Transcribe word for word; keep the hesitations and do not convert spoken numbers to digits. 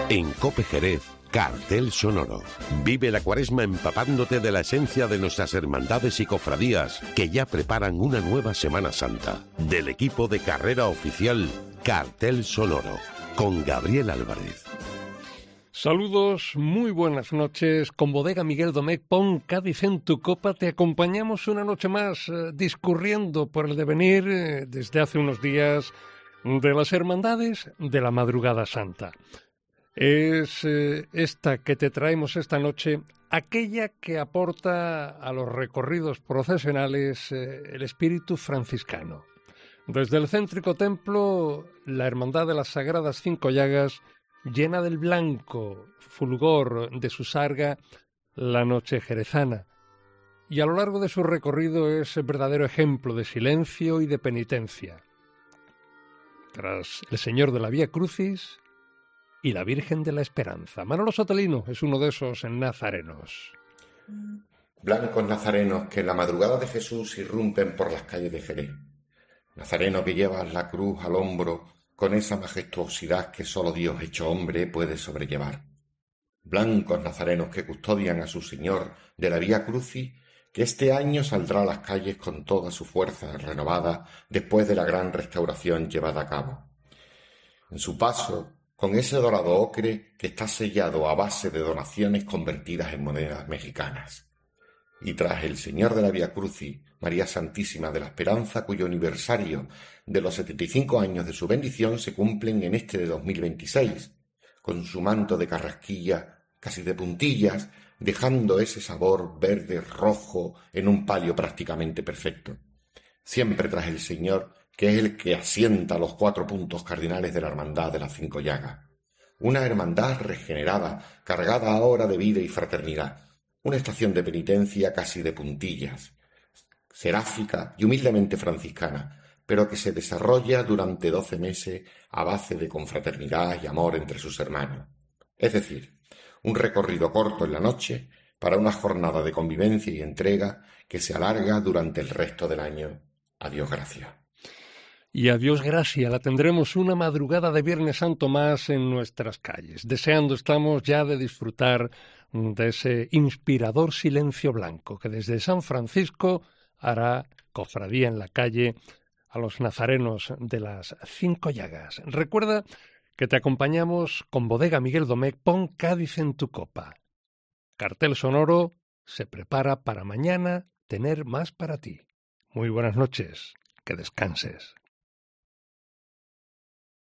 En COPE Jerez, Cartel Sonoro. Vive la Cuaresma empapándote de la esencia de nuestras hermandades y cofradías que ya preparan una nueva Semana Santa. Del equipo de carrera oficial Cartel Sonoro, con Gabriel Álvarez. Saludos, muy buenas noches. Con Bodega Miguel Domecq, pon Cádiz en tu copa. Te acompañamos una noche más eh, discurriendo por el devenir eh, desde hace unos días de las hermandades de la Madrugada Santa. Es eh, esta que te traemos esta noche, aquella que aporta a los recorridos procesionales eh, el espíritu franciscano. Desde el céntrico templo, la Hermandad de las Sagradas Cinco Llagas llena del blanco fulgor de su sarga la noche jerezana, y a lo largo de su recorrido es el verdadero ejemplo de silencio y de penitencia. Tras el Señor de la Vía Crucis y la Virgen de la Esperanza. Manolo Sotelino es uno de esos nazarenos. Blancos nazarenos que en la madrugada de Jesús irrumpen por las calles de Jerez. Nazareno que llevas la cruz al hombro con esa majestuosidad que sólo Dios hecho hombre puede sobrellevar. Blancos nazarenos que custodian a su Señor de la Vía Crucis, que este año saldrá a las calles con toda su fuerza renovada después de la gran restauración llevada a cabo. En su paso, con ese dorado ocre que está sellado a base de donaciones convertidas en monedas mexicanas. Y tras el Señor de la Vía Crucis, María Santísima de la Esperanza, cuyo aniversario de los setenta y cinco años de su bendición se cumplen en este de dos mil veintiséis, con su manto de carrasquilla, casi de puntillas, dejando ese sabor verde rojo en un palio prácticamente perfecto. Siempre tras el Señor, que es el que asienta los cuatro puntos cardinales de la Hermandad de las Cinco Llagas. Una hermandad regenerada, cargada ahora de vida y fraternidad. Una estación de penitencia casi de puntillas, seráfica y humildemente franciscana, pero que se desarrolla durante doce meses a base de confraternidad y amor entre sus hermanos. Es decir, un recorrido corto en la noche para una jornada de convivencia y entrega que se alarga durante el resto del año. Adiós, gracias. Y a Dios gracia, la tendremos una madrugada de Viernes Santo más en nuestras calles. Deseando estamos ya de disfrutar de ese inspirador silencio blanco que desde San Francisco hará cofradía en la calle a los nazarenos de las Cinco Llagas. Recuerda que te acompañamos con Bodega Miguel Domecq, pon Cádiz en tu copa. Cartel Sonoro se prepara para mañana tener más para ti. Muy buenas noches, que descanses.